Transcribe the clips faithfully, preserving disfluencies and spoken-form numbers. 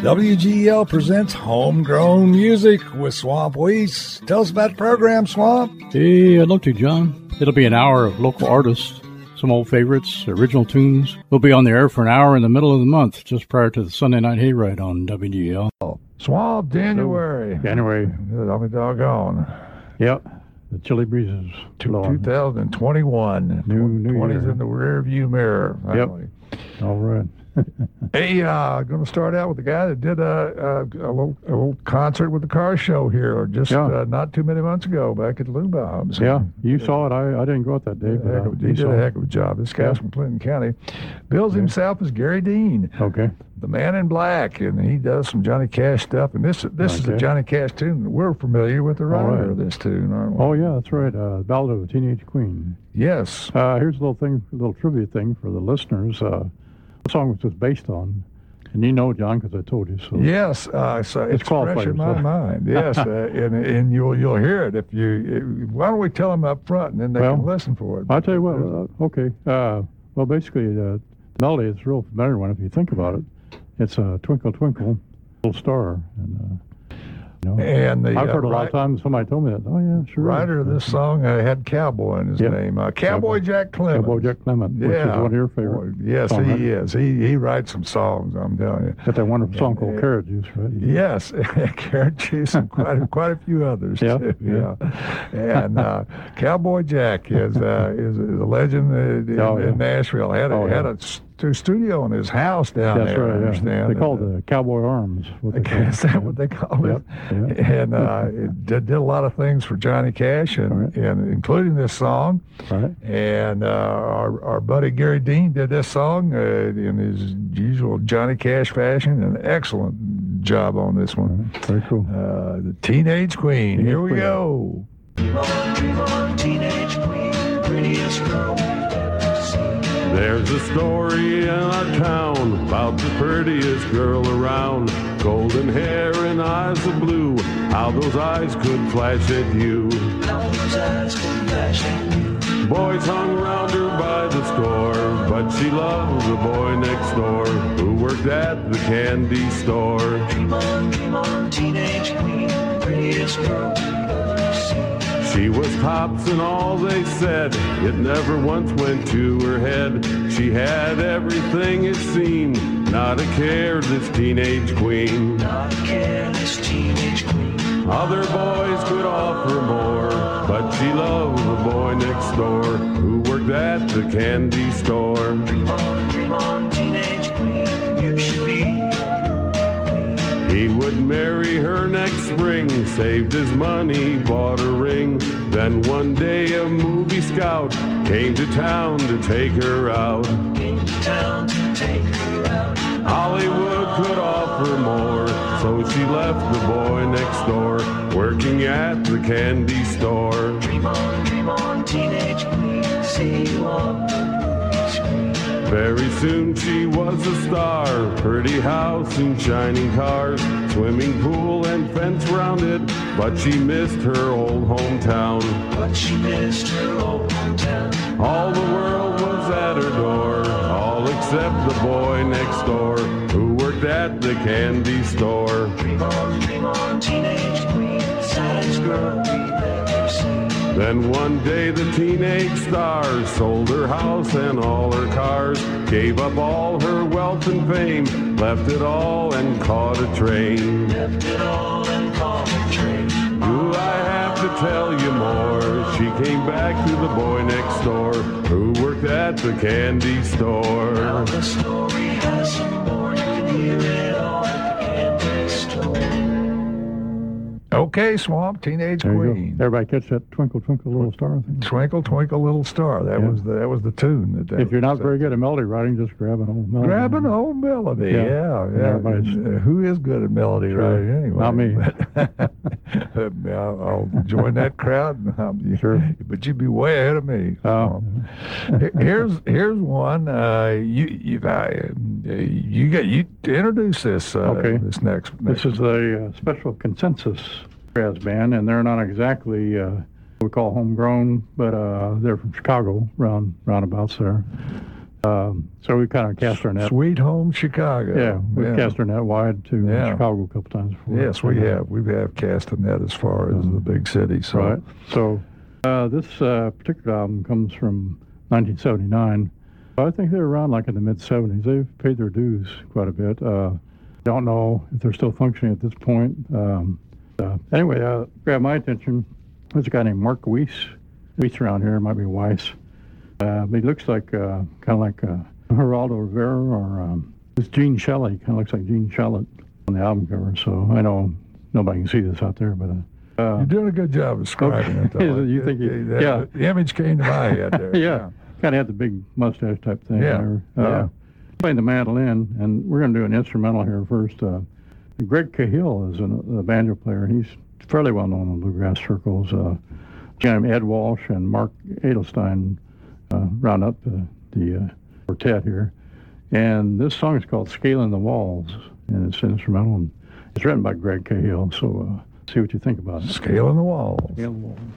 W G E L presents Homegrown Music with Swamp Weiss. Tell us about the program, Swamp. Hey, I'd love to, John. It'll be an hour of local artists, some old favorites, original tunes. We'll be on the air for an hour in the middle of the month, just prior to the Sunday Night Hayride on W G E L. Swamp, January. January. I'll be doggone. Yep. The chilly breezes. two thousand twenty-one. New, new twenty's year. in the rear view mirror. Finally. Yep. All right. Hey, uh, going to start out with the guy that did a, a, a, little, a little concert with the car show here just yeah. uh, not too many months ago back at Lubom's. Yeah, you saw it. I, I didn't go out that day. But, uh, he did a heck of a job. This guy's yeah. from Clinton County. Bills yeah. himself as Gary Dean. Okay. The Man in Black, and he does some Johnny Cash stuff. And this this okay. is a Johnny Cash tune. We're familiar with the writer right. of this tune, aren't we? Oh, yeah, that's right. Uh, Ballad of a Teenage Queen. Yes. Uh, here's a little thing, a little trivia thing for the listeners. Uh, the song was just based on, and you know, John, because I told you so. Yes, uh, so it's, it's fresh in my so. mind. Yes, uh, and and you'll you'll hear it if you. It, why don't we tell them up front, and then they well, can listen for it? I'll tell you what. Uh, okay. Uh, well, basically, uh, the melody is a real familiar one if you think about it. It's a uh, Twinkle Twinkle Little Star, and. Uh, You know, and the, I've heard uh, a lot of times somebody told me that. Oh yeah, sure. Writer of this song uh, had Cowboy in his yep. name. Uh, Cowboy Jack Clement. Cowboy Jack Clement, yeah. which is one of your favorite. Boy, yes, song, he right? is. He he writes some songs. I'm telling you. Got that wonderful song and, called uh, Carrot Juice, right? Yes, Carrot Juice, and quite a, quite a few others yeah. too. Yeah, and uh, Cowboy Jack is uh, is a legend in, oh, yeah. in Nashville. Had a, oh, had yeah. a st- studio in his house down That's there. right, I yeah. understand. They called it Cowboy Arms. What they call Is that what they call it? Yep. Yep. And uh, it did, did a lot of things for Johnny Cash, and, right. and including this song. Right. And uh, our our buddy Gary Dean did this song uh, in his usual Johnny Cash fashion. An excellent job on this one. Right. Very cool. Uh, the Teenage Queen. Teenage Here we Queen. go. Dream on, dream on, teenage queen, prettiest girl we've ever seen. There's a story in our town about the prettiest girl around. Golden hair and eyes of blue, how those eyes could flash at you. How those eyes could flash at you. Boys hung around her by the score, but she loved the boy next door who worked at the candy store. Dream on, dream on, teenage queen, prettiest girl we've ever seen. She was tops in all they said, it never once went to her head. She had everything it seemed, not a care, this teenage queen. Not a care, this teenage queen. Other boys could offer more, but she loved the boy next door who worked at the candy store. Dream on, dream on, teenage queen, you should be. He would marry her next spring, saved his money, bought a ring. Then one day a movie scout came to town to take her out. Came to town to take her out. Hollywood could offer more, so she left the boy next door, working at the candy store. Dream on, dream on, teenage queen, see you on the movie screen. Very soon she was a star, pretty house and shining cars, swimming pool and fence round it, but she missed her old hometown. But she missed her old hometown. All the world was at her door, all except the boy next door, who worked at the candy store. Dream on, dream on, teenage queen, saddest girl we've ever seen. Then one day the teenage star sold her house and all her cars, gave up all her wealth and fame, left it all and caught a train. Left it all and caught a train. Do I have to tell you more? She came back to the boy next door, who worked at the candy store. Now the story has some more, you can hear it all at the candy store. Okay, Swamp, Teenage There you Queen. go. Everybody catch that Twinkle Twinkle Little Star thing? Twinkle, Twinkle, Little Star. That Yeah. was the that was the tune. That, that If you're not was, uh, very good at melody writing, just grab an old melody. grab an old melody. Yeah. Yeah, And yeah. everybody's- Uh, who is good at melody Sure. writing anyway? Not me. But, I'll, I'll join that crowd. And I'll, Sure. But you'd be way ahead of me. Oh. Here- here's here's one. Uh, you you I, you got you introduce this. Uh, Okay. This next. next This is a uh, special consensus jazz band, and they're not exactly uh, what we call homegrown, but uh, they're from Chicago, round roundabouts there. Um, so we kind of cast our net. Sweet Home Chicago. Yeah, we've yeah. cast our net wide to Yeah. Chicago a couple times before. Yes, we Yeah. have. We have cast a net as far as the big cities. So. Right. So uh, this uh, particular album comes from nineteen seventy-nine. I think they're around like in the mid seventies. They've paid their dues quite a bit. Uh, don't know if they're still functioning at this point. Um, uh, anyway, uh, grabbed my attention. There's a guy named Mark Weiss. Weiss around here, it might be Weiss. Uh, but he looks like uh, kind of like uh, Geraldo Rivera or um, it's Gene Shelley. Kind of looks like Gene Shalit on the album cover. So I know nobody can see this out there, but uh, uh, You're doing a good job of describing it, though. You think you- That- yeah. The image came to my head there. yeah, kind of had the big mustache type thing. Yeah, there. yeah. Uh, playing the mandolin, and we're going to do an instrumental here first. Uh, Greg Cahill is an, a banjo player. He's fairly well known in bluegrass circles. Uh, Ed Walsh and Mark Edelstein uh, round up uh, the uh, quartet here. And this song is called Scaling the Walls, and it's instrumental. And it's written by Greg Cahill, so uh, see what you think about it. Scaling the walls. Scale the Walls.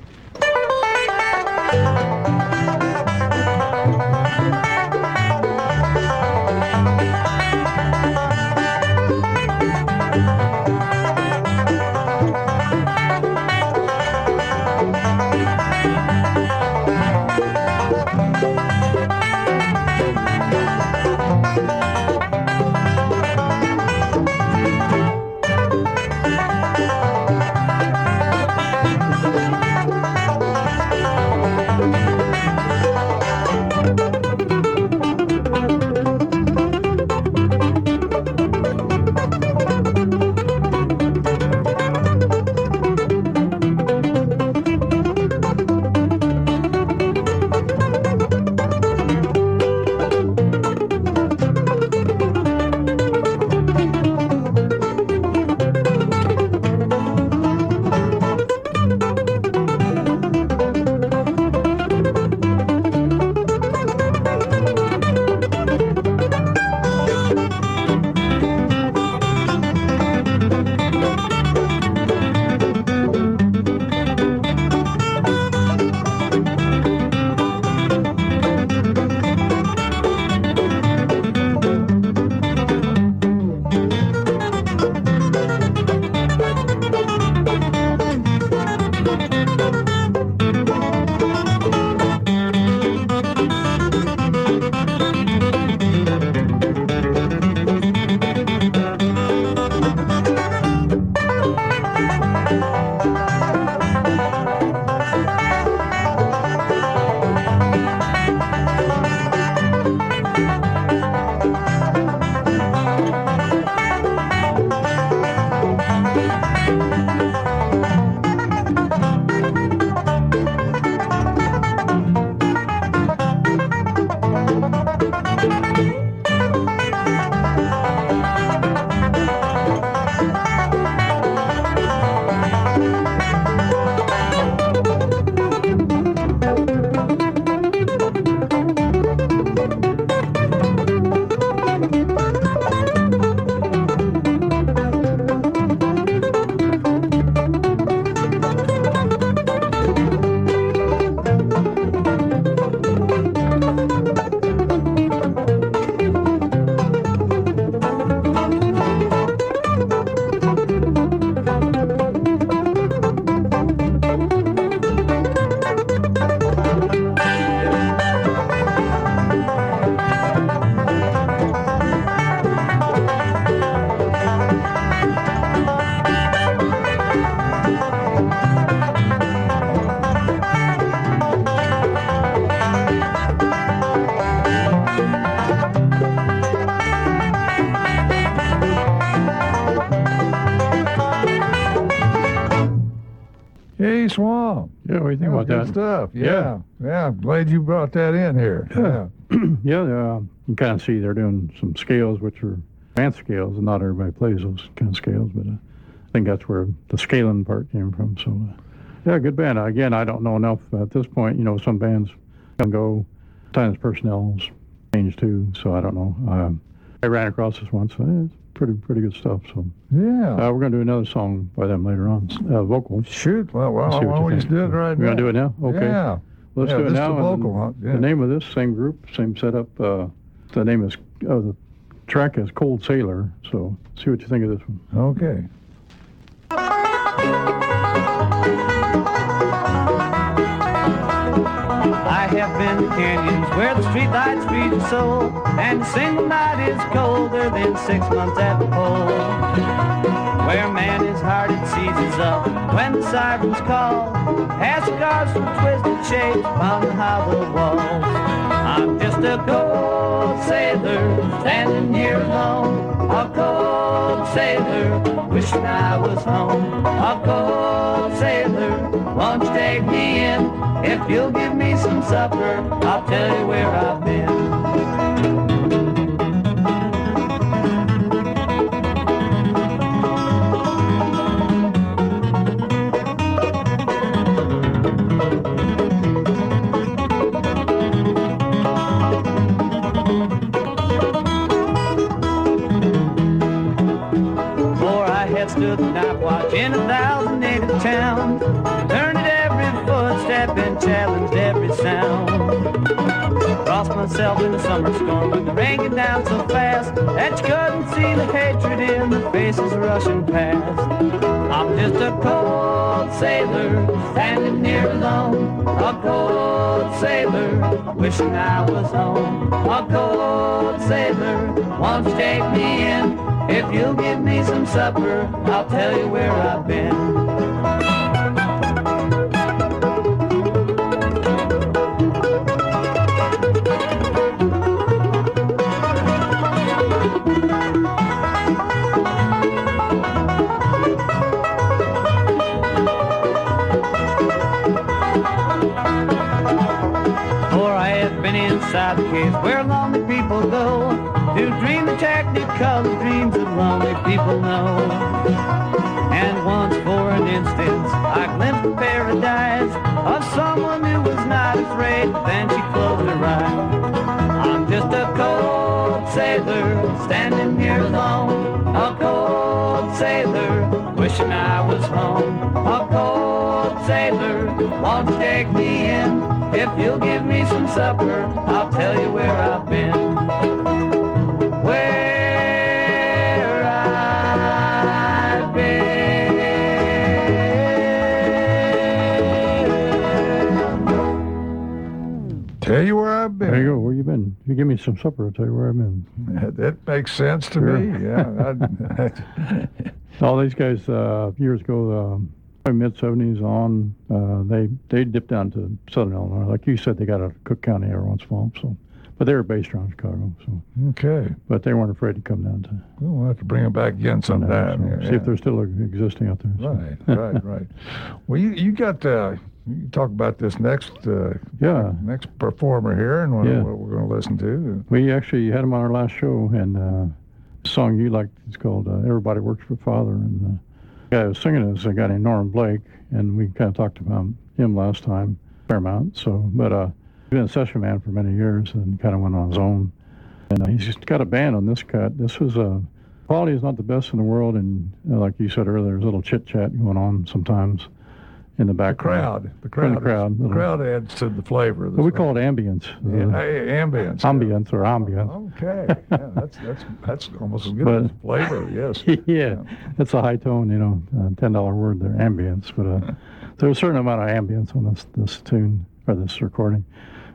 Hey, Swamp. Yeah, what do you think Yeah, about good that? stuff. Yeah. Yeah. yeah. I'm glad you brought that in here. Yeah. Yeah, uh, you kind of see they're doing some scales, which are advanced scales, and not everybody plays those kind of scales, but uh, I think that's where the scaling part came from. So, uh, yeah, good band. Again, I don't know enough at this point. You know, some bands come and go. Sometimes personnel's changed too, so I don't know. Um, I ran across this once. So yeah, it's pretty pretty good stuff. So Yeah. uh, we're going to do another song by them later on, uh, vocal. Shoot. Well, well Let's why see what don't you we just think. do it right We're now? going to do it now? Okay. Yeah. let's yeah, do it this now. is the vocal, and huh? Yeah. The name of this same group, same setup. Uh, the name is oh, the track is Cold Sailor. So see what you think of this one. Okay. I have been to canyons where the streetlights feed your soul, and a single night is colder than six months at the pole. Where man is hearted seizes up when the sirens call, as cigars from twisted shapes on the hollow walls. I'm just a cold sailor standing here alone, a cold sailor wishing I was home. A cold sailor, won't you take me in? If you'll give me some supper, I'll tell you where I've been. Before I had stood the night watch in a thousand native towns, turned at every footstep and challenged every sound. Lost myself in the summer storm with the rain came down so fast that you couldn't see the hatred in the faces rushing past. I'm just a cold sailor standing near alone, a cold sailor wishing I was home. A cold sailor, won't you take me in? If you'll give me some supper, I'll tell you where I've been. Inside the cave where lonely people go to dream the technicolor dreams that lonely people know. And once for an instant I glimpsed the paradise of someone who was not afraid, then she closed her eyes. I'm just a cold sailor standing here alone, a cold sailor wishing I was home. A cold sailor, won't you take me in? If you'll give me some supper, I'll tell you where I've been. Where I've been. Tell you where I've been. There you go. Where you been? If you give me some supper, I'll tell you where I've been. That, that makes sense to Sure. me. Yeah. I, All these guys, uh, years ago, um, mid seventies on, uh, they they dipped down to Southern Illinois. Like you said, they got out of Cook County every once in a while. So, but they were based around Chicago. So, okay. but they weren't afraid to come down to. We'll have to bring them back again sometime. So here, see yeah. if they're still existing out there. So. Right, right, right. Well, you you got uh, you talk about this next uh, Yeah. next performer here and what, Yeah. what we're going to listen to. We actually had him on our last show, and uh, the song you liked is called uh, "Everybody Works for Father." And uh, the guy who was singing is a guy named Norman Blake, and we kind of talked about him last time, a fair amount. So, but uh, he's been a session man for many years, and kind of went on his own. And uh, he's just got a band on this cut. This was a uh, quality is not the best in the world, and uh, like you said earlier, there's a little chit chat going on sometimes in the The background. crowd, the crowd, the crowd, is- the little- crowd adds to the flavor. Of the But we song. call it ambience. Yeah, uh, hey, ambience. ambience or ambience. Okay, yeah, that's that's that's almost as good But- as flavor. Yes. yeah, that's a high tone, you know, uh, ten dollar word there, ambience. But uh, there's a certain amount of ambience on this this tune or this recording.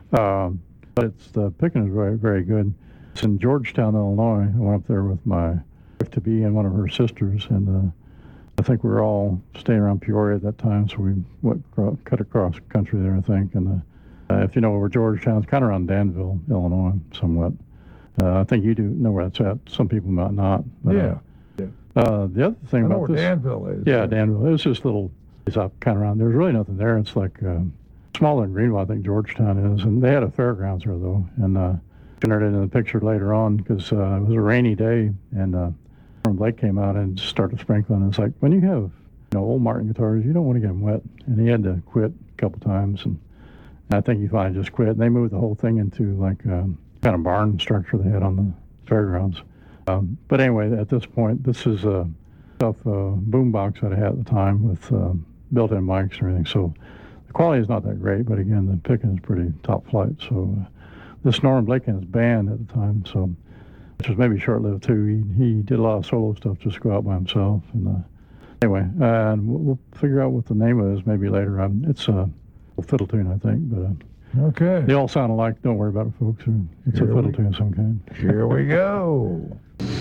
Um, but it's the picking is very very good. It's in Georgetown, Illinois. I went up there with my wife to be and one of her sisters, and uh, I think we were all staying around Peoria at that time, so we went cro- cut across the country there, I think. And uh, uh, if you know where Georgetown is, kind of around Danville, Illinois, somewhat. Uh, I think you do know where that's at. Some people might not. But, Yeah. Uh, uh, the other thing I know about where this, Danville is. yeah, Danville. It was just a little, it's up kind of around. There's really nothing there. It's like uh, smaller than Greenville, I think Georgetown is. And they had a fairgrounds there, though. And uh, entered it in the picture later on because uh, it was a rainy day. And uh, Blake came out and started sprinkling. And it's like, when you have you know old Martin guitars, you don't want to get them wet. And he had to quit a couple times. And I think he finally just quit. And they moved the whole thing into like um, kind of barn structure they had on the fairgrounds. Um, but anyway, at this point, this is a stuff uh, boombox that I had at the time with uh, built-in mics and everything. So the quality is not that great, but again, the picking is pretty top flight. So uh, this Norman Blake and his band at the time, so which was maybe short-lived too. He he did a lot of solo stuff, just go out by himself. And uh, anyway, uh, and we'll, we'll figure out what the name of it is maybe later. Um, it's a fiddle tune, I think, but uh, Okay. they all sound alike. Don't worry about it, folks. It's Here a fiddle we- tune of some kind. Here we go.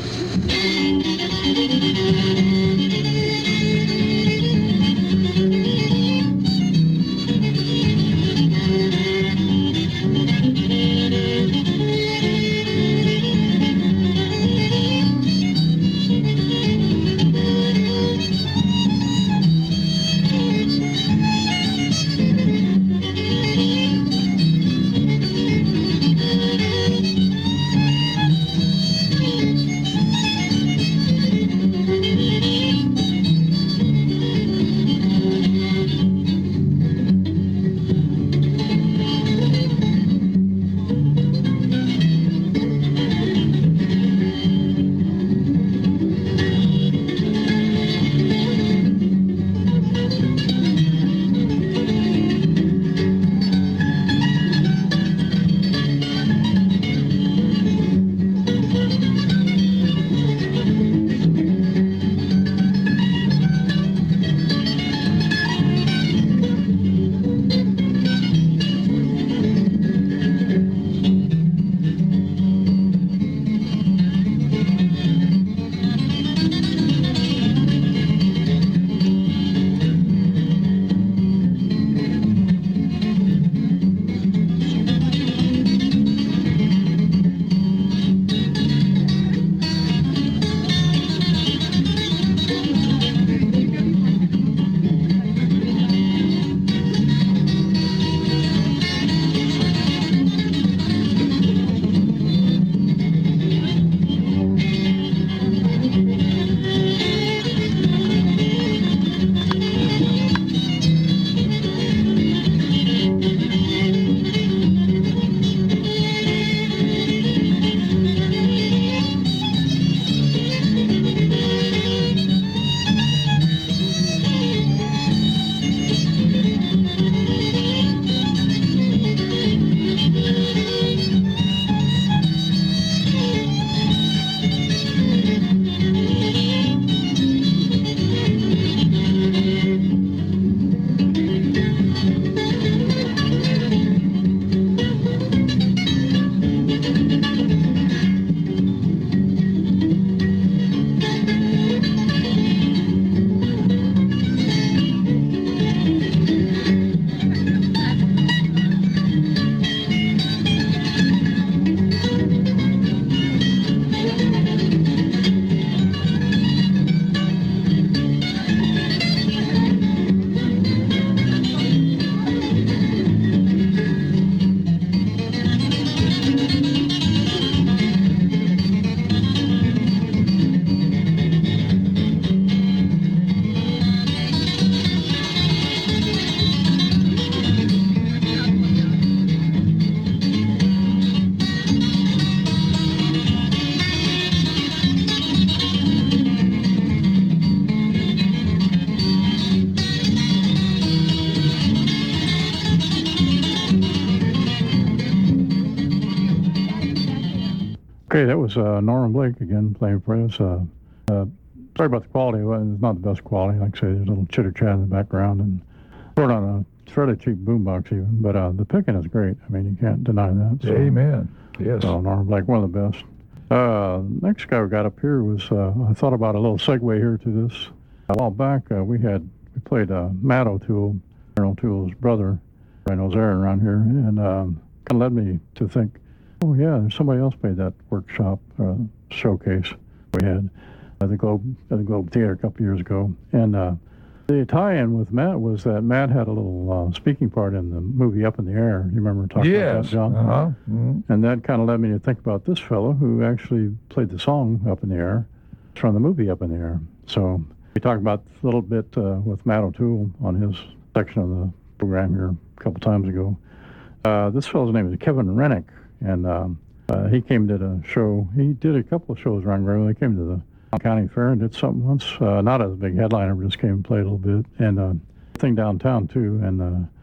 Okay, that was uh, Norman Blake again playing for us. Uh, uh, sorry about the quality. Well, it's not the best quality. Like I say, there's a little chitter chat in the background, and we're on a fairly cheap boombox even. But uh, the picking is great. I mean, you can't deny that. So, Amen. Yes. So Norman Blake, one of the best. Uh, next guy we got up here was uh, I thought about a little segue here to this. A while back, uh, we had we played uh, Matt O'Toole, Aaron O'Toole's brother. I knows Aaron around here, and um, kind of led me to think, oh yeah, there's somebody else made that workshop uh, showcase we had at the Globe at the Globe Theater a couple years ago. And uh, the tie-in with Matt was that Matt had a little uh, speaking part in the movie Up in the Air. You remember talking about Yes. that, John? Uh-huh. Mhm. And that kind of led me to think about this fellow who actually played the song Up in the Air from the movie Up in the Air. So we talked about a little bit uh, with Matt O'Toole on his section of the program here a couple times ago. Uh, this fellow's name is Kevin Rennick, and um, uh, he came to the show. He did a couple of shows around Greenville. He came to the county fair and did something once, uh, not as a big headliner, but just came and played a little bit, and uh, thing downtown too. And uh,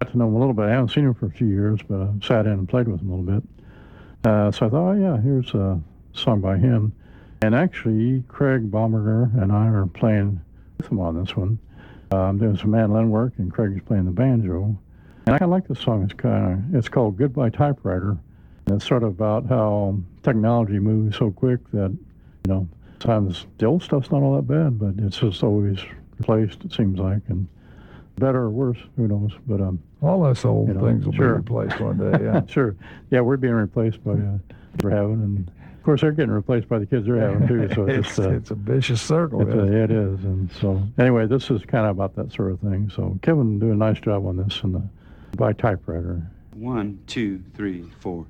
got to know him a little bit. I haven't seen him for a few years, but I sat in and played with him a little bit. Uh, so I thought, oh, yeah, here's a song by him. And actually, Craig Baumgartner and I are playing with him on this one. Um, doing some mandolin work, and Craig's playing the banjo. And I kind of like this song. It's kind of it's called "Goodbye Typewriter." And it's sort of about how technology moves so quick that, you know, sometimes the old stuff's not all that bad, but it's just always replaced, it seems like, and better or worse, who knows? But um, all us old you know, things will sure. be replaced one day. Yeah, sure. Yeah, we're being replaced by uh, we're having, and of course they're getting replaced by the kids they're having too. So it's it's, just, uh, it's a vicious circle. it's a, it is, and so anyway, this is kind of about that sort of thing. So Kevin did a nice job on this and the by typewriter. One, two, three, four.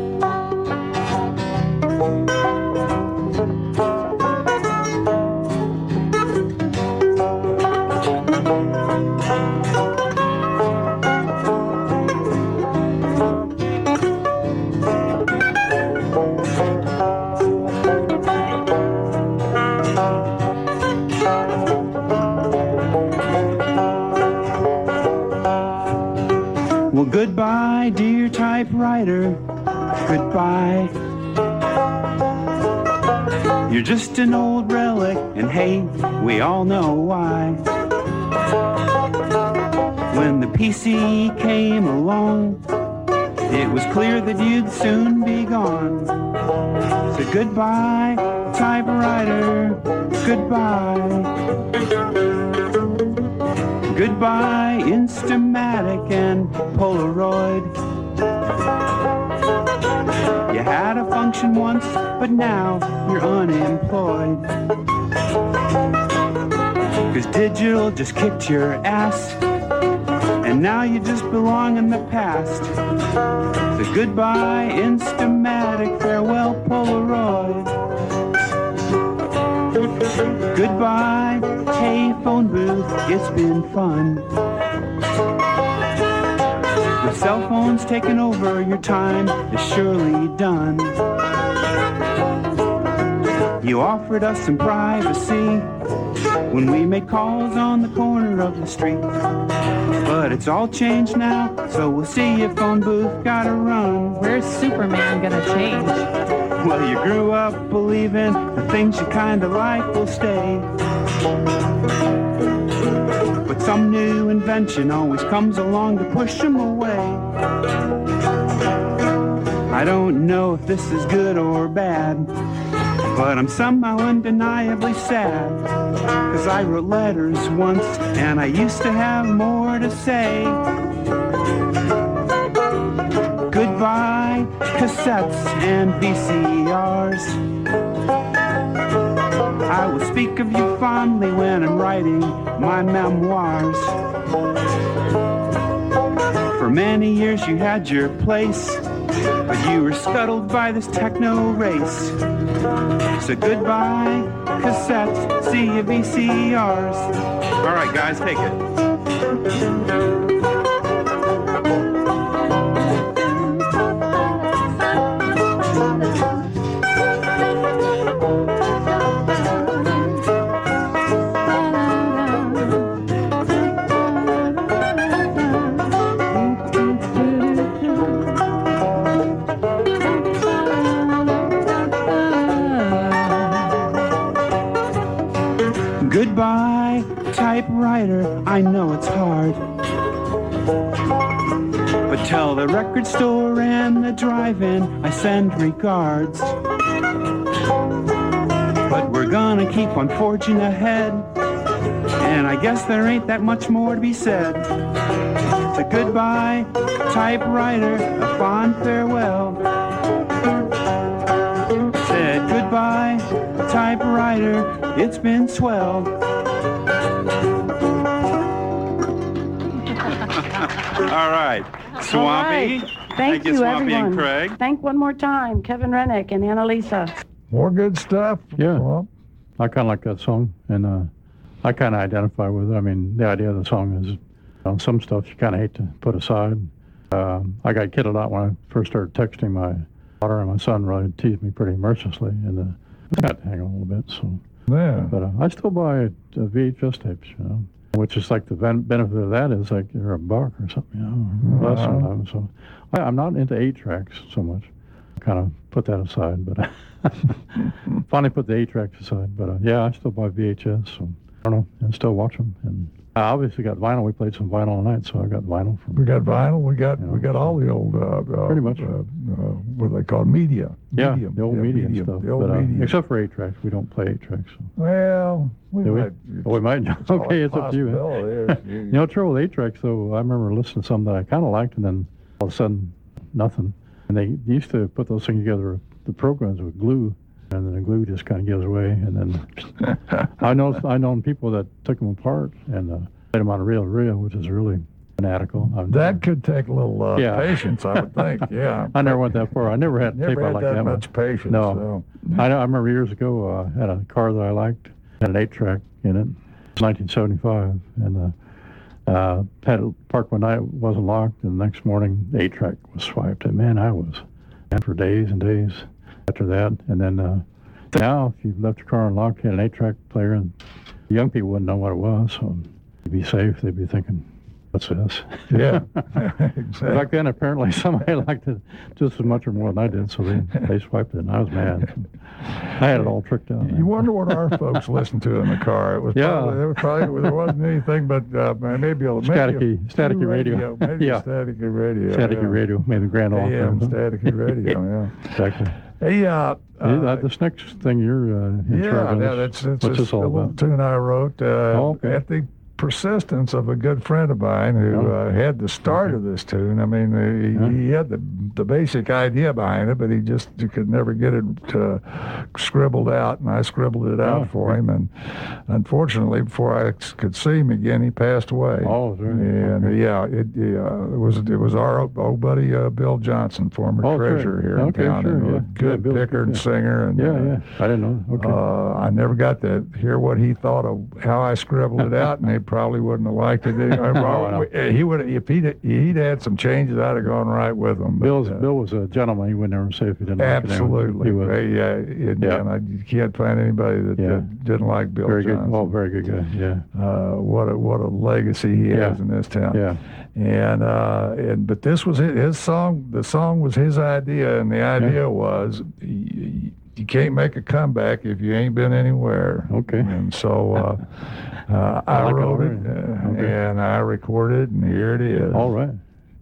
Well, goodbye, dear typewriter, goodbye. You're just an old relic, and hey, we all know why. When the P C came along, it was clear that you'd soon be gone. So goodbye, typewriter, goodbye. Goodbye, Instamatic and Polaroid. You had a function once, but now you're unemployed. 'Cause digital just kicked your ass, and now you just belong in the past. So goodbye, Instamatic, farewell, Polaroid. Goodbye, hey phone booth, it's been fun. With cell phones taking over, your time is surely done. You offered us some privacy when we made calls on the corner of the street. But it's all changed now, so we'll see you, phone booth, gotta run. Where's Superman gonna change? Well, you grew up believing the things you kinda like will stay. But some new invention always comes along to push them away. I don't know if this is good or bad, but I'm somehow undeniably sad. 'Cause I wrote letters once, and I used to have more to say. Goodbye, cassettes and V C Rs. I will speak of you fondly when I'm writing my memoirs. For many years you had your place, but you were scuttled by this techno race. So goodbye, cassettes, see you V C Rs. All right, guys, take it. Goodbye, typewriter, I know it's hard. But tell the record store and the drive-in I send regards. But we're gonna keep on forging ahead, and I guess there ain't that much more to be said. So goodbye, typewriter, a fond farewell. Said goodbye, typewriter, it's been swell. All right, Swampy. All right. Thank, Thank you, you, Swampy everyone. and Craig. Thank one more time, Kevin Rennick and Annalisa. More good stuff. Yeah. Well, I kind of like that song, and uh, I kind of identify with it. I mean, the idea of the song is, you know, some stuff you kind of hate to put aside. Uh, I got kidded out when I first started texting my daughter, and my son really teased me pretty mercilessly, and uh, I got to hang on a little bit. So, yeah. but uh, I still buy uh, V H S tapes, you know. which is like the ben- benefit of that is like you're a buck or something, you know, or less Uh-huh. sometimes. So I, I'm not into eight tracks so much. Kind of put that aside, but finally put the eight tracks aside. But uh, yeah, I still buy V H S. So I don't know, and still watch them. And I obviously got vinyl. We played some vinyl tonight, so I got vinyl from. We got vinyl. We got Yeah. we got all the old. Uh, uh, Pretty much. Uh, uh, what are they called? Media. Yeah, medium. the old yeah, media medium, stuff. The old but, uh, media. except for eight tracks, we don't play eight tracks. So. Well, we Do we? might. Oh, we might. It's all Okay, a it's up to you. man. possibility. You know, the trouble with eight tracks, though, I remember listening to some that I kind of liked, and then all of a sudden, nothing. And they used to put those things together, the programs with glue, and then the glue just kind of gives away. And then I know I known people that took them apart and uh, played them on a reel to reel, which is really fanatical. I've That could take a little uh, Yeah. patience, I would think. Yeah. I never went that far. I never had Never tape out had like that that. much patience. No. So. I, know, I remember years ago, uh, I had a car that I liked, had an eight track in it. It was nineteen seventy-five, and uh, uh, had it parked one night, it wasn't locked, and the next morning, the eight track was swiped. And man, I was mad for days and days after that. And then uh, now, if you left your car unlocked, you had an eight track player, and the young people wouldn't know what it was, so you'd be safe. They'd be thinking, what's this? Yeah. Back exactly. then, apparently, somebody liked it just as much or more than I did, so they, they swiped it, and I was mad. I had it all tricked out. You wonder what our folks listened to in the car. It was Yeah. probably, there was probably there wasn't anything but uh, maybe a maybe Staticky- a, staticky radio. maybe Yeah. staticky radio, Staticky yeah. radio, maybe Grand Ole. A M staticky radio, yeah. Exactly. Hey, uh, Yeah, uh, this next thing you're uh, in yeah, charge of, yeah, that's, that's what's just this all a little about? tune I wrote uh, Oh, okay. at the persistence of a good friend of mine who Oh. uh, had the start Okay. of this tune. I mean, uh, he, he had the the basic idea behind it, but he just he could never get it uh, scribbled out, and I scribbled it out Oh, for him. And unfortunately, before I could see him again, he passed away. Oh, really? And Okay. yeah, it, uh, it was it was our old, old buddy uh, Bill Johnson, former Oh, sure. treasurer here Okay, in town, sure, and a yeah. good Yeah, Bill- picker and yeah. singer. And, Yeah, uh, yeah. I didn't know. Okay. uh, I never got to hear what he thought of how I scribbled it out, and he probably wouldn't have liked it. He, Oh, he would if he'd he'd had some changes, I'd have gone right with him. But, Bill's, uh, Bill was a gentleman. He would never say if he didn't like it. absolutely, He was yeah, and, Yeah. and I, you can't find anybody that, Yeah. that didn't like Bill very good. Johnson. Oh, very good guy. Yeah. Uh, what a what a legacy he Yeah. has in this town. Yeah. And uh, and but this was his, his song. The song was his idea, and the idea was you, you can't make a comeback if you ain't been anywhere. Okay. And so uh, uh, I, I like it wrote it, already. uh, Okay. and I recorded, and here it is. All right.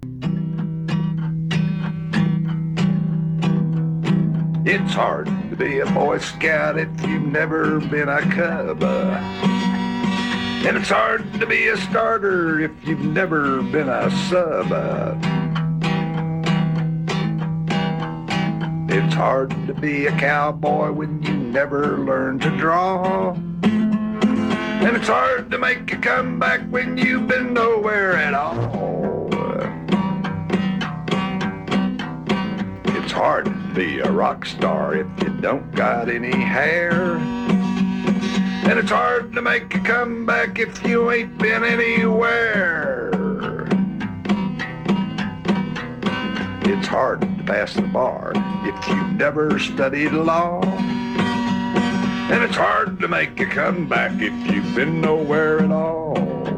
It's hard to be a Boy Scout if you've never been a Cub. uh, And it's hard to be a starter if you've never been a sub. uh. It's hard to be a cowboy when you never learn to draw. And it's hard to make a comeback when you've been nowhere at all. It's hard to be a rock star if you don't got any hair. And it's hard to make a comeback if you ain't been anywhere. It's hard to pass the bar if you've never studied law. And it's hard to make a comeback if you've been nowhere at all.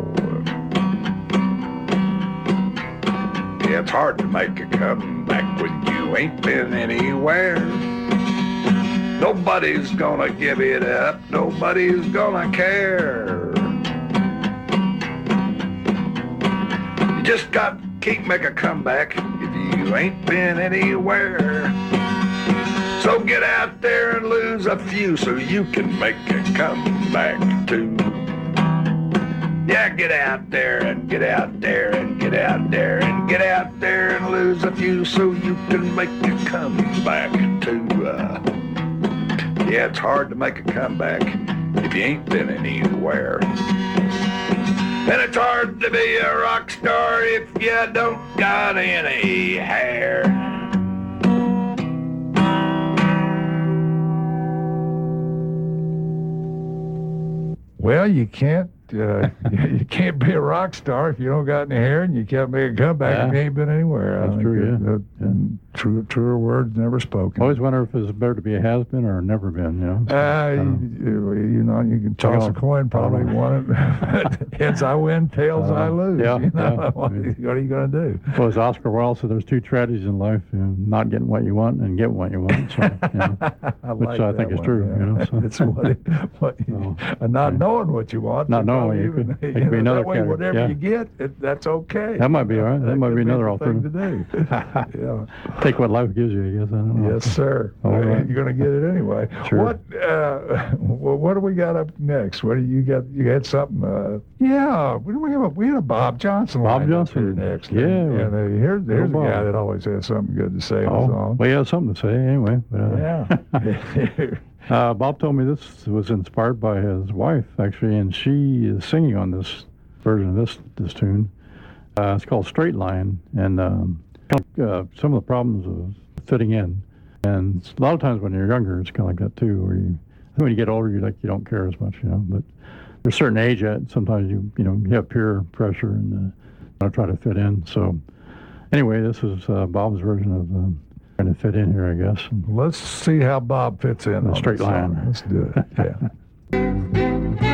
Yeah, it's hard to make a comeback when you ain't been anywhere. Nobody's gonna give it up. Nobody's gonna care. You just got to keep making a comeback if you ain't been anywhere. So get out there and lose a few so you can make a comeback too. Yeah, get out there and get out there and get out there and get out there and lose a few so you can make a comeback too. Uh, yeah, it's hard to make a comeback if you ain't been anywhere. And it's hard to be a rock star if you don't got any hair. Well, you can't uh, you can't be a rock star if you don't got any hair, and you can't make a comeback if Yeah. you ain't been anywhere. I That's think true, that- yeah. that- and True, truer words never spoken. Always wonder if it's better to be a has-been or a never been, you know? Uh, you, you know, you can toss a coin, probably won it. Heads I win, tails Uh, I lose. yeah, you know? yeah. What, what are you going to do? Well, as Oscar Wilde said, there's two tragedies in life, you know, not getting what you want and getting what you want. So, you know, I which like I that think is one, true, yeah. you know. So. It's what, it, what you, and not yeah. knowing what you want. Not so knowing, even, it could- it you could be know, another that way, category, whatever yeah. you get, it, that's okay. That might be all right. That might could be another the thing to do. yeah. Take what life gives you, I guess. I don't know. Yes, sir. All Well, right. You're going to get it anyway. Sure. What uh, well, what do we got up next? What do you got? You had something? Uh, yeah, we we have a, we had a Bob Johnson. Bob lined up Johnson. here next. Yeah. And, and, uh, here's there's a Bob. guy that always has something good to say in a Oh, song. well, he has something to say anyway. But, uh, Yeah. uh, Bob told me this was inspired by his wife, actually, and she is singing on this version of this this tune. Uh, it's called Straight Line, and um, uh, some of the problems of fitting in. And a lot of times when you're younger, it's kind of like that too. Where you, when you get older, you like you don't care as much, you know. But there's a certain age at sometimes you you know you have peer pressure and uh, you know, try to fit in. So anyway, this is uh, Bob's version of um, trying to fit in here, I guess. And Let's see how Bob fits in. The on straight this song. line. Let's do it. Yeah.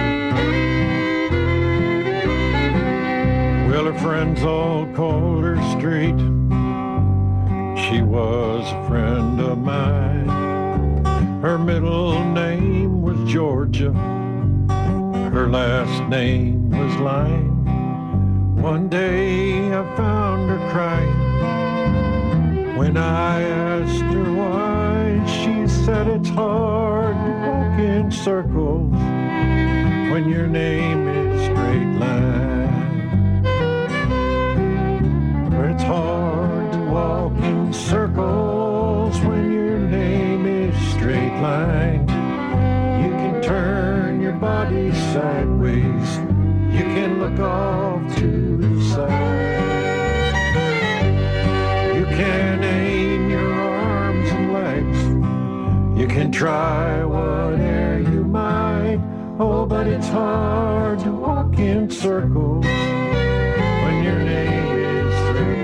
Well, her friends all called her straight. She was a friend of mine. Her middle name was Georgia. Her last name was Line. One day I found her crying. When I asked her why, she said it's hard to walk in circles when your name is Straight Line. It's hard to walk in circles when your name is Straight Line. You can turn your body sideways. You can look off to the side. You can aim your arms and legs. You can try whatever you might. Oh, but it's hard to walk in circles when your name is Straight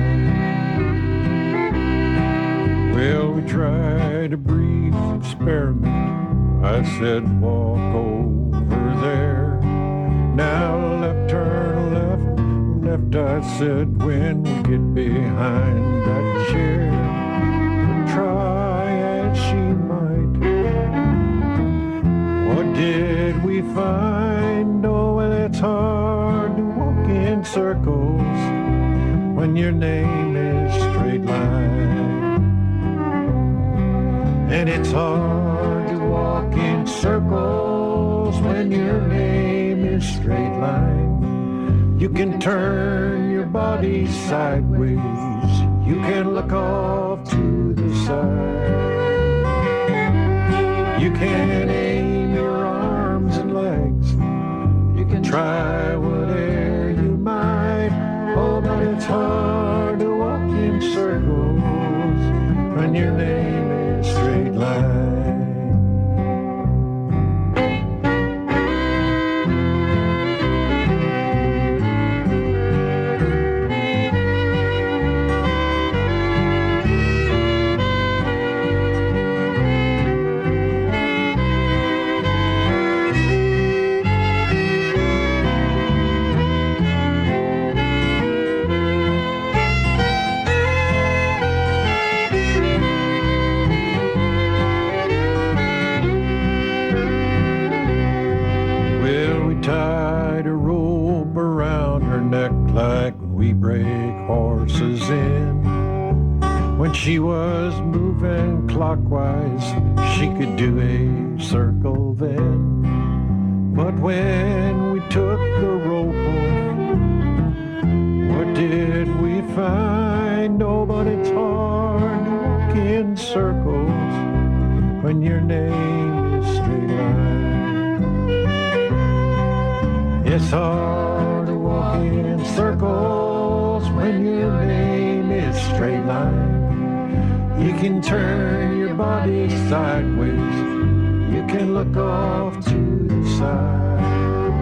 Line. Well, we tried a brief experiment. I said, walk over there. Now left, turn left. Left, I said, when we get behind that chair. But try as she might. What did we find? Oh, well, it's hard to walk in circles when your name is Straight Line. And it's hard to walk in circles when your name is Straight Line. You can turn your body sideways. You can look off to the side. You can aim your arms and legs. You can try whatever you might. Oh, but it's hard to walk in circles when your name is Straight Line. Well, we tied a rope around her neck like when we break horses in. When she was moving clockwise, she could do a circle then. But when we took the rope off, what did we find? Oh, but it's hard to walk in circles when your name is Straight Line. It's hard to walk in circles when your name is Straight Line. You can turn your body sideways. You can look off to the side.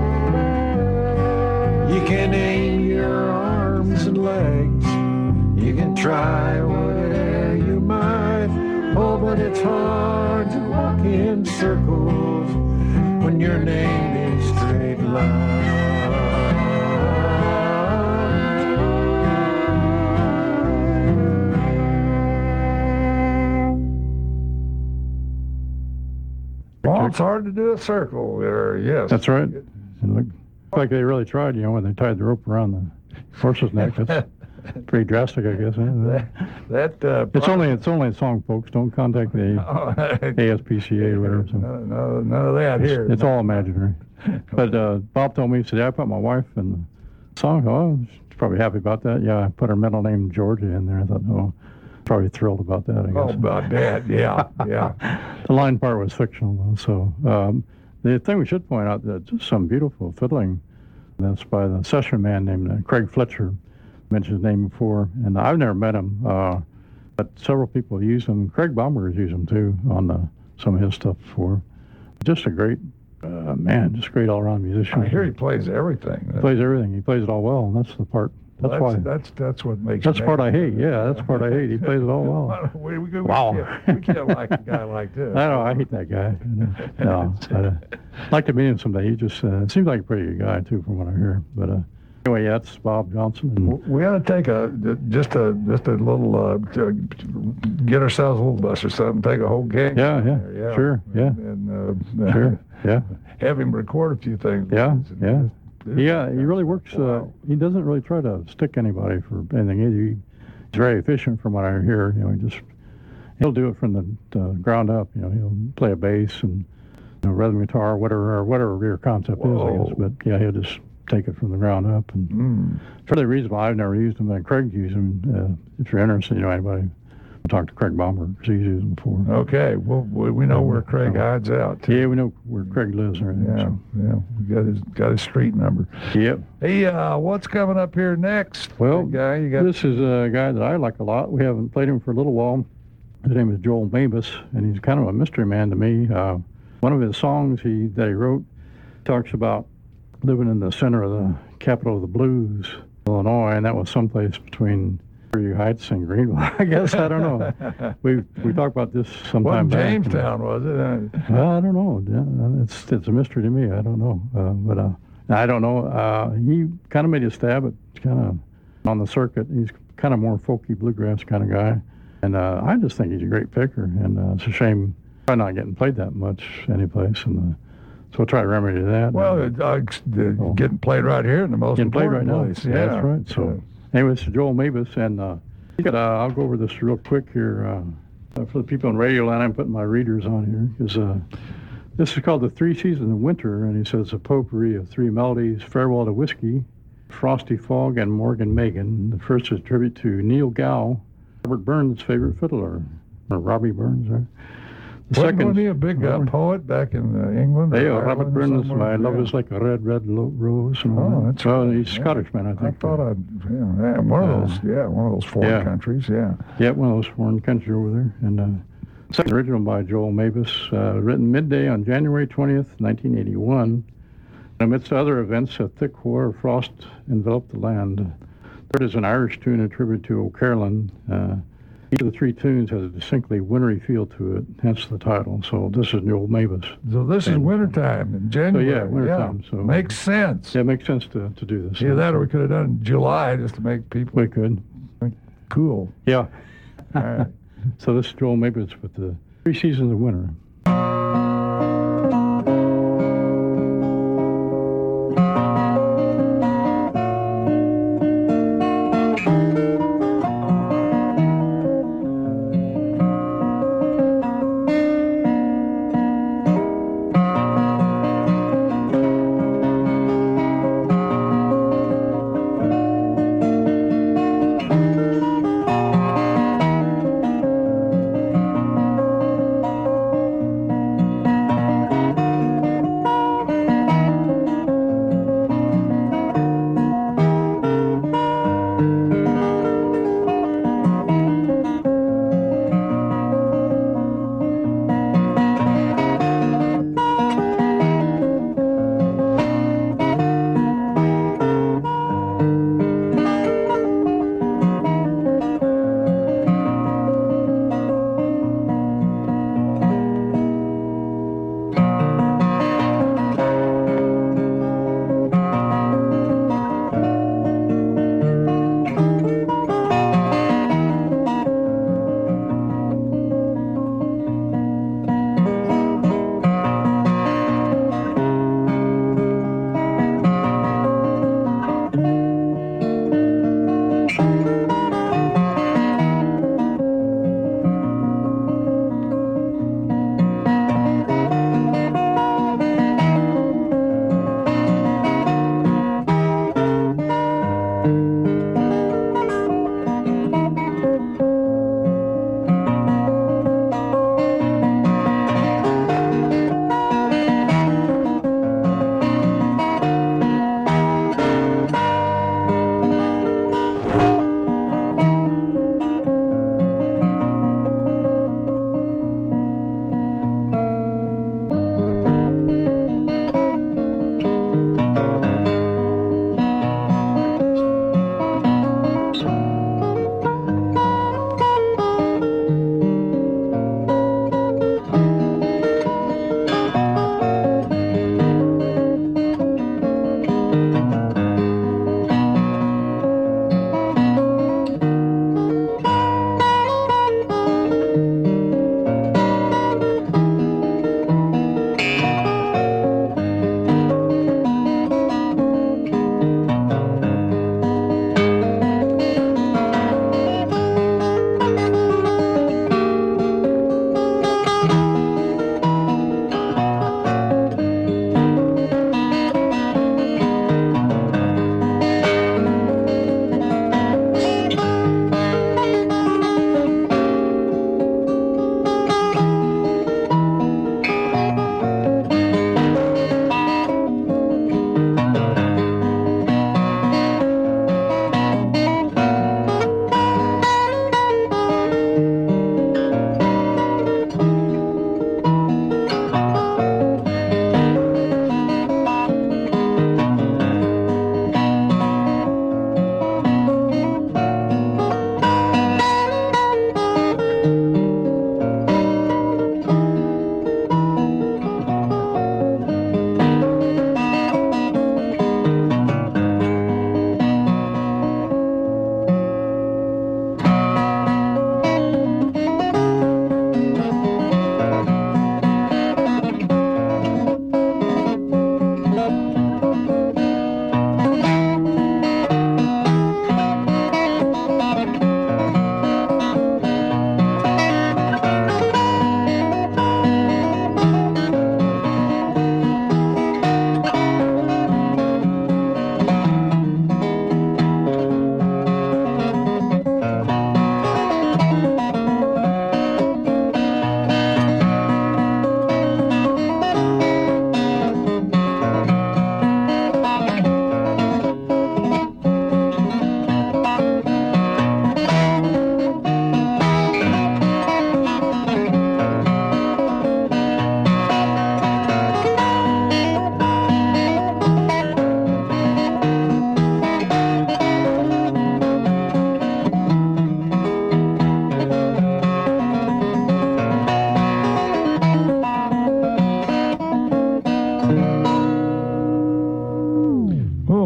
You can aim your arms and legs. You can try whatever Oh, but it's hard to walk in circles when your name is straight line. Well, it's hard to do a circle there, yes. That's right. It looked like they really tried, you know, when they tied the rope around the horse's neck. That's pretty drastic, I guess. That, that uh, It's only it's only a song, folks. Don't contact the A S P C A or whatever. So. no, no, none of that here. It's, it's all imaginary. But uh, Bob told me, he said, yeah, I put my wife in the song. Oh, she's probably happy about that. Yeah, I put her middle name Georgia in there. I thought, oh, probably thrilled about that, I guess. Oh, about that, yeah, yeah. The line part was fictional, though. So um, the thing we should point out, that just some beautiful fiddling. That's by the session man named uh, Craig Fletcher. Mentioned his name before, and I've never met him, uh, but several people use him. Craig Baumgart's used him too on the, some of his stuff before. Just a great uh, man, just great all-around musician. I hear he plays everything. He plays everything. He plays it all well, and that's the part. That's, Well, why. that's, that's that's what makes. That's the me- part I hate. Yeah, that's the part I hate. He plays it all well. we, we, we, Wow. can't, we can't like a guy like this. I know. I hate that guy. No, but, uh, I'd like to meet him someday. He just uh, seems like a pretty good guy too, from what I hear. But uh, anyway, yeah, that's Bob Johnson. And We ought to take a just a just a little uh, to get ourselves a little bus or something. Take a whole gang. Yeah, yeah, there, sure, yeah. and, and uh, sure, yeah, have him record a few things. yeah, And yeah. just- Yeah, he really works. Uh, Wow. he doesn't really try to stick anybody for anything either. He, he's very efficient, from what I hear. You know, he just he'll do it from the uh, ground up. You know, he'll play a bass and you know, rhythm guitar, whatever, or whatever your concept is, I Whoa. guess. But yeah, he'll just take it from the ground up, and Mm. it's really reasonable. I've never used him, and Craig used him. Uh, if you're interested, you know, anybody, talk to Craig Baumgart because he's used him before. Okay, well we, we know where Craig hides out. Too. Yeah, we know where Craig lives and everything. Yeah, So. yeah. We got his got his street number. Yep. Hey, uh, what's coming up here next? Well, Big guy, you got This is a guy that I like a lot. We haven't played him for a little while. His name is Joel Mabus, and he's kind of a mystery man to me. Uh, one of his songs he that he wrote talks about living in the center of the capital of the blues, Illinois, and that was someplace between Prairie Heights and Greenville. I guess I don't know. we we talked about this sometime Wasn't back. Jamestown, was it? Uh, Well, I don't know. Yeah, it's it's a mystery to me. I don't know. Uh, but uh, I don't know. Uh, he kind of made a stab at kind of on the circuit. He's kind of more folky bluegrass kind of guy, and uh, I just think he's a great picker. And uh, it's a shame probably not getting played that much anyplace. And uh, so we'll try to remedy that. well, and, uh, uh, the, Oh. getting played right here in the most getting played right important now. place. Yeah, that's right. So anyway, it's Joel Mabus, and uh, he got, uh, I'll go over this real quick here uh, uh, for the people on radio land. I'm putting my readers on here because uh, this is called The Three Seasons of Winter, and he says a potpourri of three melodies: Farewell to Whiskey, Frosty Fog, and Morgan Megan. The first is a tribute to Neil Gow, Robert Burns' favorite fiddler, or Robbie Burns. Right? The Wasn't second, he a big uh, Robert- poet back in uh, England? or Hey, uh, Ireland Robert or Burns, somewhere? my love Yeah. is like a red, red lo- rose. And all Oh, that. that's well, right. he's Yeah. Scottish man, I I think. thought I'd, yeah, yeah, one of Uh, those, yeah, one of those foreign yeah. countries, yeah. Yeah, one of those foreign countries over there. And uh, second original by Joel Mabus, uh, written midday on January twentieth, nineteen eighty-one. Amidst other events, a thick hoar of frost enveloped the land. Third is an Irish tune, a tribute to O'Carolan. Uh, each of the three tunes has a distinctly wintry feel to it, hence the title. So this is Joel Mabus. So this is And- wintertime in January. yeah, wintertime, so- makes sense. Yeah, it makes sense to, to do this. Either that or we could have done in July just to make people We could. cool. Yeah. All right. So this is Joel Mabus with the Three Seasons of Winter.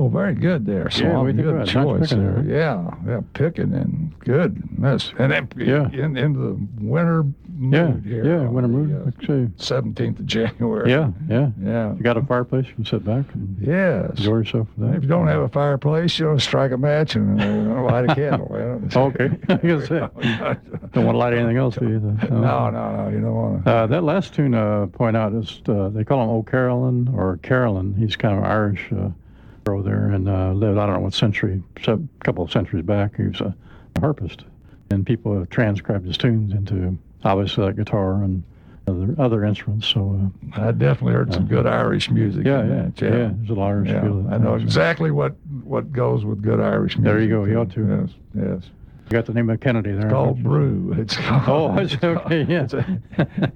Oh, very good there. So Yeah, we did good good. Nice choice picking there. there. Yeah, yeah, picking and good. That's and then Yeah. in, into the winter Yeah, mood here. yeah, on winter the, mood. uh, Like I say, seventeenth of January. yeah, yeah. Yeah. If you got a fireplace, you can sit back and Yes. enjoy yourself with that. If you don't have a fireplace, you know, strike a match and uh, light a candle. You know. Okay. I guess that. Don't want to light anything else either. No, no, no. You don't want to. Uh, that last tune, uh, point out, is uh, they call him Old Carolyn or Carolyn. He's kind of Irish uh, girl there and uh, lived, I don't know what century, a couple of centuries back. He was a, a harpist. And people have transcribed his tunes into, obviously, like guitar and other, other instruments. So uh, I definitely heard some good Irish music. yeah, in yeah, that. yeah, Yeah. There's a lot of Irish Yeah, feel. I know uh, so- exactly what, what goes with good Irish music. There you go, you ought to. Yes, yes. You got the name of Kennedy there. It's called Brew. It's called. Oh, it's okay, yeah. It's a-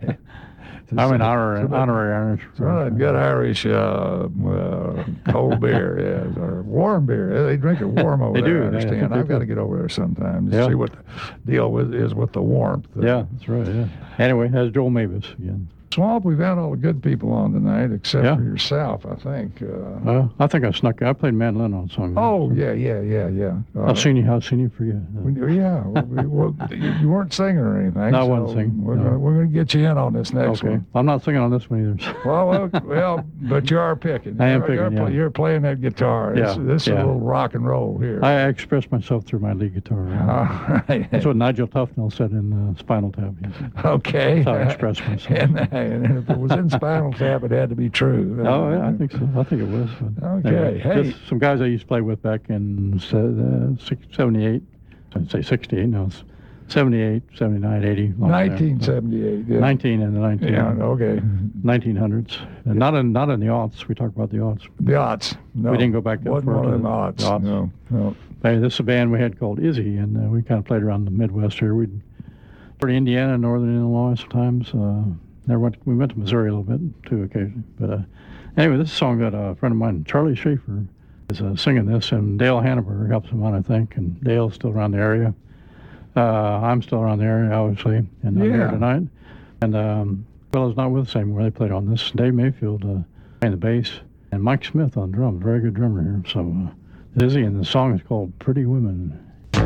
I'm an honorary, it's a- honorary Irish. It's all right, good Irish uh, uh, cold beer, yeah, or warm beer. Yeah, they drink it warm over They there. do, I they- I understand. think they I've got do. to get over there sometime to Yeah. see what the deal with, is with the warmth. Yeah, that's right, yeah. Anyway, that's Joel Mavis again. Swamp, we've had all the good people on tonight, except Yeah. for yourself, I think. Uh, Uh, I think I snuck. I played mandolin on a song. oh, yeah, yeah, yeah, yeah. Uh, I've seen you. I've seen you for you. when you- yeah, well, we, well, you, you weren't singing or anything. No, I so wasn't singing, We're no. gonna we're gonna get you in on this next Okay. one. I'm not singing on this one either. Well, well, well, but you are picking. I am You're- you're, picking, play- yeah. You're playing that guitar. This, Yeah, this is yeah. a little rock and roll here. I express myself through my lead guitar. All right. That's what Nigel Tufnell said in uh, Spinal Tap. He said, Okay. That's how I express myself. and, and if it was in Spinal Tap, it had to be true. Oh, yeah, I think so. I think it was. But Okay, anyway, hey. just some guys I used to play with back in se- uh, six, seventy-eight. I'd say sixty-eight. No, it's seventy-eight, seventy-nine, eighty. long time. nineteen seventy-eight. Yeah. nineteen in the nineteen, Yeah, okay. nineteen hundreds. And not in not in the aughts. We talked about the aughts. The aughts. No. We didn't go back that Wasn't far one to of them the aughts. aughts. No, no. Hey, this is a band we had called Izzy, and uh, we kind of played around the Midwest here. We'd go to Indiana, northern Illinois sometimes. Uh, never went. We went to Missouri a little bit too occasionally. But uh, anyway, this is a song that a friend of mine, Charlie Schaefer, is uh, singing this, and Dale Hanover helps him out, I think. And Dale's still around the area. Uh, I'm still around the area, obviously, and I'm here Yeah. tonight. And um, Bella's not with us anymore. They played on this. Dave Mayfield uh, playing the bass, and Mike Smith on drums. Very good drummer here. So uh, Izzy, and the song is called Pretty Women.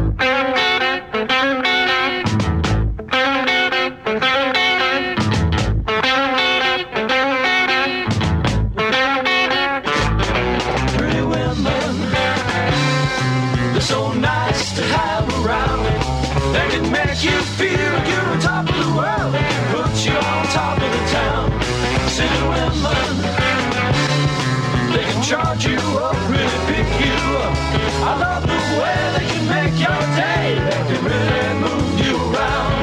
Pretty women, they're so nice to have around. They can make you feel like you're on top of the world. They can put you on top of the town. City women, they can charge you up, really pick you up. I love the way they can make your day. They can really move you around.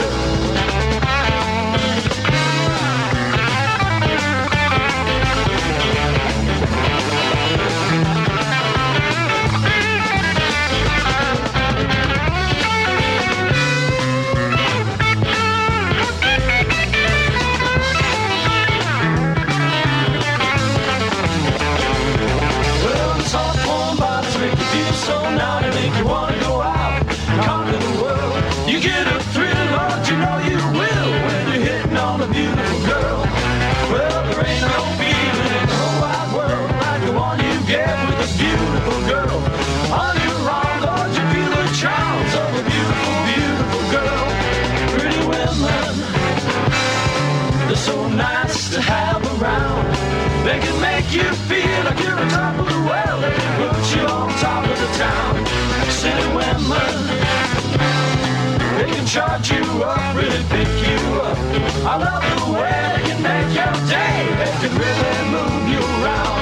Well, the soft warm bodies make you feel so naughty, make you wanna go out and conquer the world. You get a thrill, Lord, you know you will when you're hitting on a beautiful girl. Well, there ain't no feeling in the whole wide world like the one you get with a beautiful girl. On your arm, Lord, you feel the charms of a beautiful, beautiful girl. Pretty women, they're so nice to have around. They can make you feel like you're on top of the world. They can put you on top of the town. City women, they can charge you up, really pick you up. I love the way they can make your day. They can really move you around.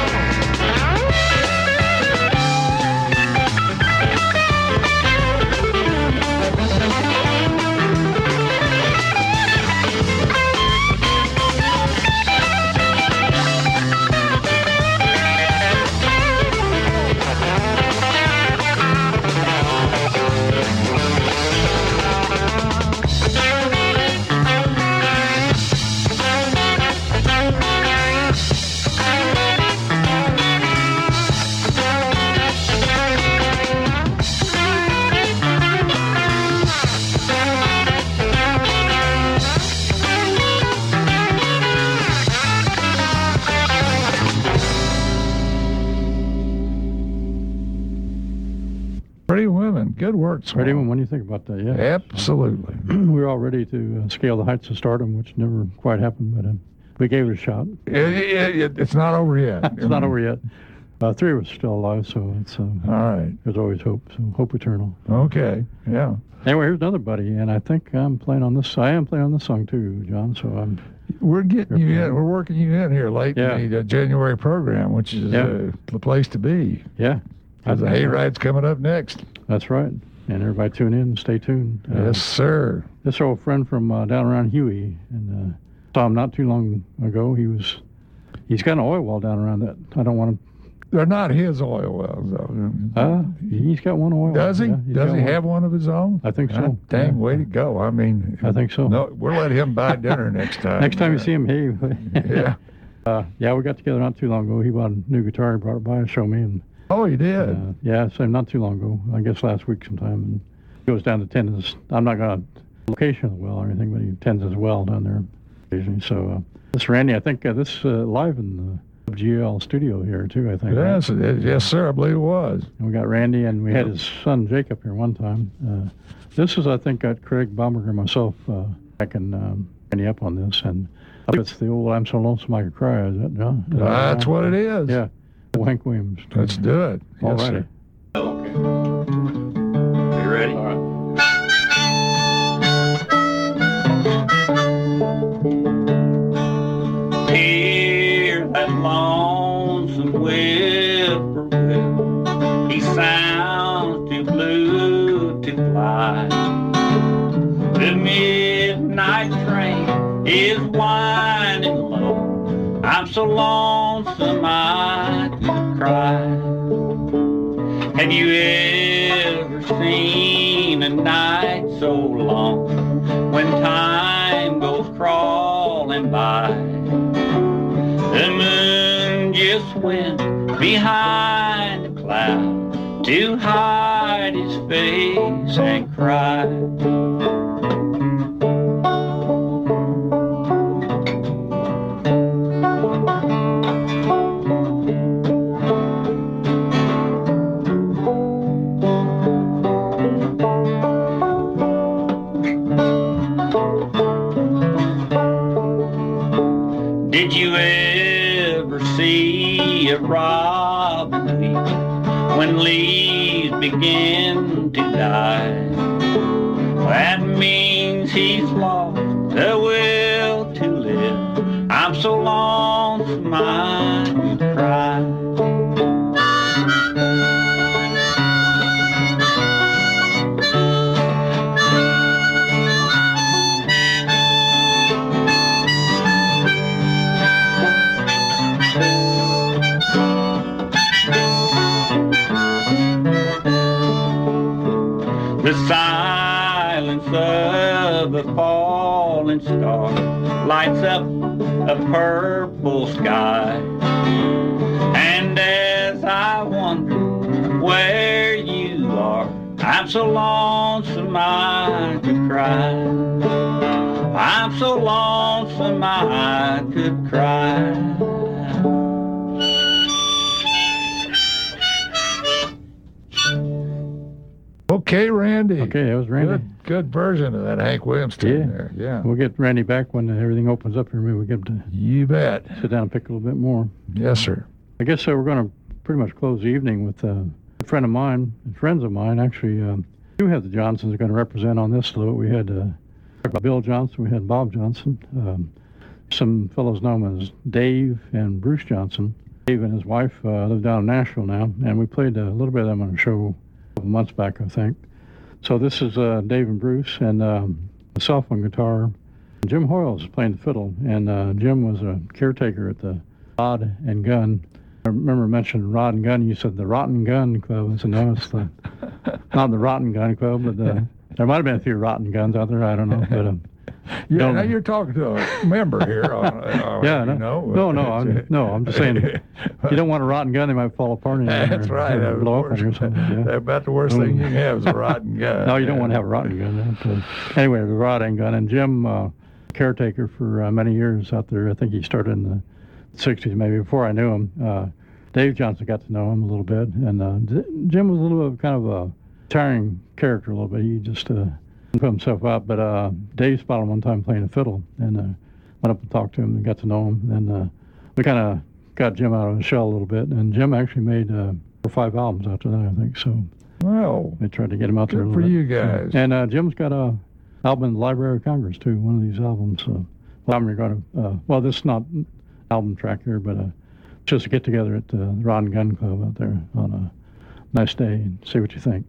Pretty Women. Good work, Swan. Pretty Women, when you think about that, yeah. Absolutely. We were all ready to uh, scale the heights of stardom, which never quite happened, but um, we gave it a shot. It, it, it, it's not over yet. It's not over yet. Uh, three of us are still alive, so it's uh, all right. There's always hope. So hope eternal. Okay. Yeah. Anyway, here's another buddy, and I think I'm playing on this. I am playing on this song too, John. So I'm. We're getting you in. We're working you in here late Yeah. in the uh, January program, which is Yeah. uh, the place to be. Yeah. Because the hayride's coming up next. That's right. And everybody tune in. Stay tuned. Uh, Yes, sir. This old friend from uh, down around Huey, and uh, saw him not too long ago. He was. He's got an oil well down around that. I don't want to. They're not his oil wells, though. Uh, he's got one oil. Does he? Yeah, he's Does got he one. have one of his own? I think so. God dang, Yeah. way to go. I mean, I think so. No, we'll let him buy dinner next time. Next time you see him, hey. Yeah. Uh, yeah, we got together not too long ago. He bought a new guitar. He brought it by and showed me. And, Oh, he did? uh, yeah, same not too long ago. I guess last week sometime. And he goes down to tend his, I'm not going to location of the well or anything, but he tends his well down there occasionally. So uh, this Randy, I think uh, this uh, live in the G L studio here too, I think. right? Yes, it is. Yes, sir. I believe it was. And we got Randy, and we had his son Jacob here one time. Uh, this is, I think, got Craig Baumberger and myself uh, backing um, Randy up on this, and I think it's the old "I'm So Lonesome I Could Cry." Is that John? Is that That's right? what it is. Yeah, Hank Williams. Let's do it. All Yes, righty. sir. Okay. You ready? All right. Hear that lonesome whippoorwill. He sounds too blue to fly. The midnight train is winding low. I'm so lonesome I could cry. Have you ever seen a night so long when time goes crawling by? The moon just went behind a cloud to hide his face and cry. Did you ever see a robin weep when leaves begin to die? That means he's lost the will to live. I'm so lonesome I could cry. The silence of a falling star lights up a purple sky. And as I wonder where you are, I'm so lonesome I could cry. I'm so lonesome I could cry. Okay, Randy. Okay, that was Randy. Good, good version of that Hank Williams tune Yeah. there. Yeah. We'll get Randy back when everything opens up here. Maybe we'll get him You bet. to sit down and pick a little bit more. Yes, sir. I guess uh, we're going to pretty much close the evening with uh, a friend of mine, and friends of mine, actually. Um, do have the Johnsons are going to represent on this a little. We had uh, Bill Johnson, we had Bob Johnson, um, some fellows known as Dave and Bruce Johnson. Dave and his wife uh, live down in Nashville now, and we played a little bit of them on a show a couple months back, I think. So this is uh, Dave and Bruce, and um, myself on guitar. Jim Hoyle is playing the fiddle, and uh, Jim was a caretaker at the Rod and Gun. I remember mentioning Rod and Gun. You said the Rotten Gun Club. I said, no, it's the, not the Rotten Gun Club, but the, there might have been a few rotten guns out there. I don't know. But um, Yeah, no, now you're talking to a member here. On, on, yeah, you no, know. no, no, I'm, no, I'm just saying, you don't want a rotten gun; they might fall apart and That's or, right. or Of blow up course. on you or something. Yeah. About the worst thing you can have is a rotten gun. No, you don't want to have a rotten gun. But anyway, the rotten gun. And Jim, uh, caretaker for uh, many years out there. I think he started in the sixties, maybe before I knew him. Uh, Dave Johnson got to know him a little bit, and uh, Jim was a little bit kind of a tiring character a little bit. He just uh, put himself out. But uh, Dave spotted him one time playing a fiddle, and uh, went up and talked to him and got to know him. And uh, we kind of got Jim out of his shell a little bit. And Jim actually made uh, four or five albums after that, I think. So Well, they tried to get him out there a good little for bit. you guys. And uh, Jim's got a album in the Library of Congress, too, one of these albums. Uh, album you're going to, uh, well, this is not album track here, but uh, just a get-together at the Rod and Gun Club out there on a nice day and see what you think.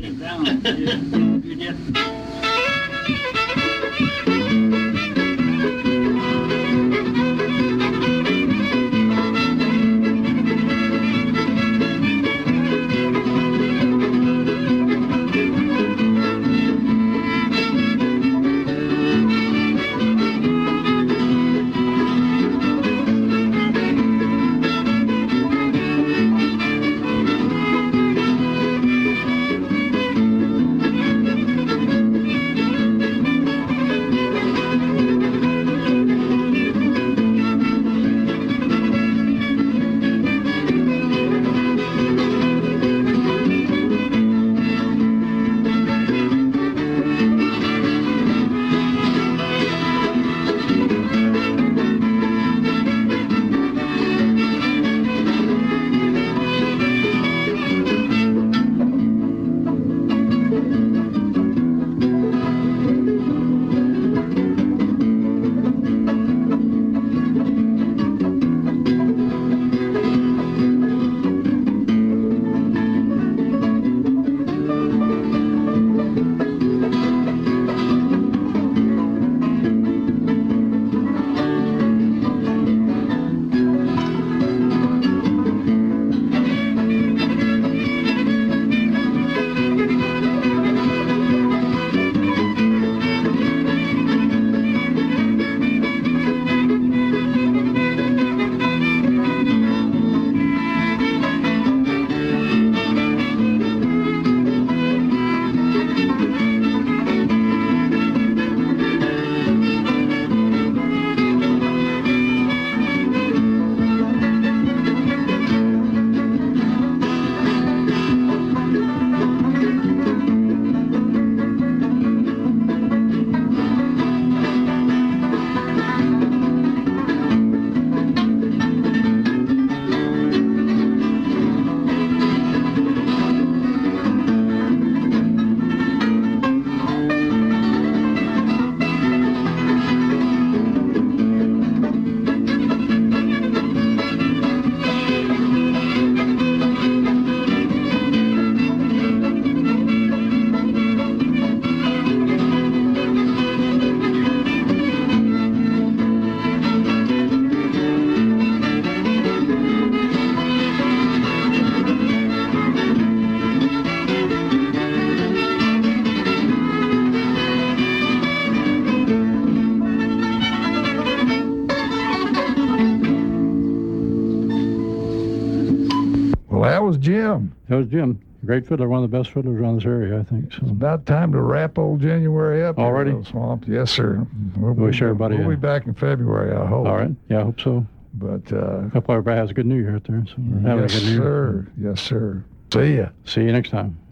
That was Jim. That was Jim. Great fiddler, one of the best fiddlers around this area, I think. So. About time to wrap old January up. Already? Here, Swamp. Yes, sir. We'll, Wish we'll, everybody we'll a- be back in February, I hope. All right. Yeah, I hope so. But uh, Hope everybody has a good New Year out there. So we're having yes, a good New Year. sir. Yes, sir. See ya. See you next time.